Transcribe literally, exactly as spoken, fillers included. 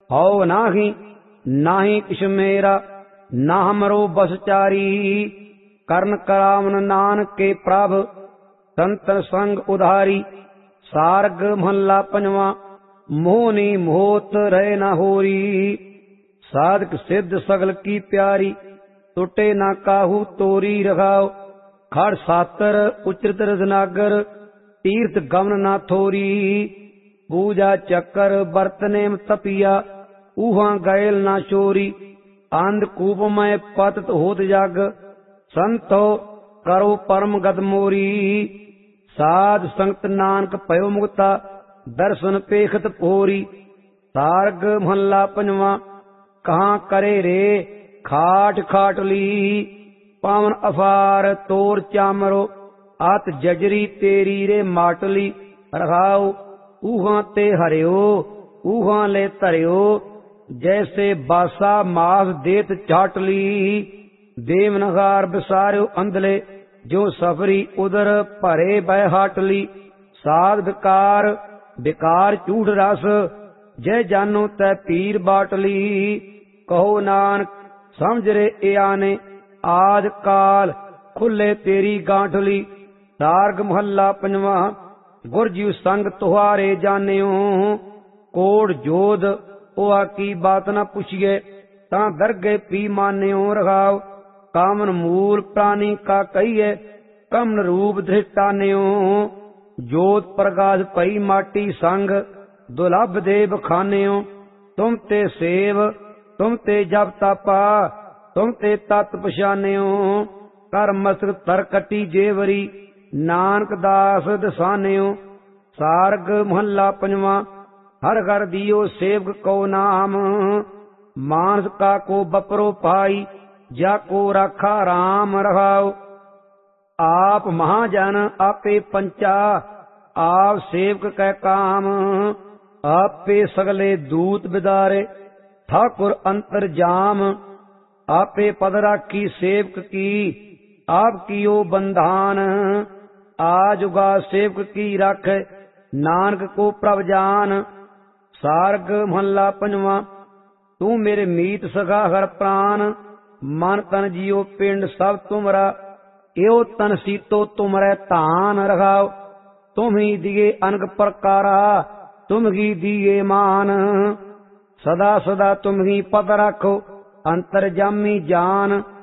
हौ नाही नाही किछ मेरा, ना हमरो बस चारी। कर्ण करावन नानक के प्रभ, संतन संग उधारी। सारग महला पंजवा, मोहनी मोहत रहे न होरी। साधक सिद्ध सगल की प्यारी, टुटे ना काहू तोरी। रखाओ खड़ सातर उचरत रजनागर, तीर्थ गमन ना थोरी। पूजा चक्कर बरत नेम तपिया, ऊहा गैल ना चोरी। अंधकूप में पतत होत जग, संतो करो परम गत मोरी। साध संगत नानक पयो मुक्ता, दर्शन पेखत पोरी। सारग महला पंजवा, कहाँ करे रे खाट खाटली। पावन अफार तोर चामरो, आत जजरी तेरी रे माटली। रखाओ ऊहा ते हरियो, ऊहा ले तरियो। जैसे बासा मास देत चाटली। देवनगार बिसारियो अंधले, जो सफरी उदर भरे बह हाटली। साध विकार विकार झूठ रस, जय जानो तै पीर बाटली। कहो नानक समझ रे आने, आद काल खुले तेरी गांठली। सारग महला पंजवा, गुरजीव संग तुहारे जानियो। कोड़ जोध ओआ की बात न पुछिए, ता दरगे पी मान्यो। रखाओ कामन मूल प्राणी का कहिए, कमन रूप धृष्टान्यो। जोत प्रकाश पई माटी संग, दुलभ देव खान्यो। तुम ते सेव तुम ते जप तपा, तुम ते तत् पछान्यो। कर मस्तक तर कटी जेवरी, नानक दास दसान्यो। सारग महला पंजवा, हर घर दियो सेवक को नाम। मानस का को बपरो पाई, जाको राखा राम। रखाओ आप महाजन आपे पंचा, आप सेवक कै काम। आपे सगले दूत बिदारे, ठाकुर अंतर जाम। आपे पद राखी सेवक की, आप कियो बंधान। आजुगा सेवक की रख, नानक को प्रभ जान। सारग महला पंजवा, तू मेरे मीत सखा हर प्राण। मन तन जियो पिंड सब तुमरा, एओ तन सीतो तुमरे धान। रखाओ तुम ही दिए अनक प्रकारा, तुम ही दिए मान। सदा सदा तुम ही पद रखो, अंतर जामी जान।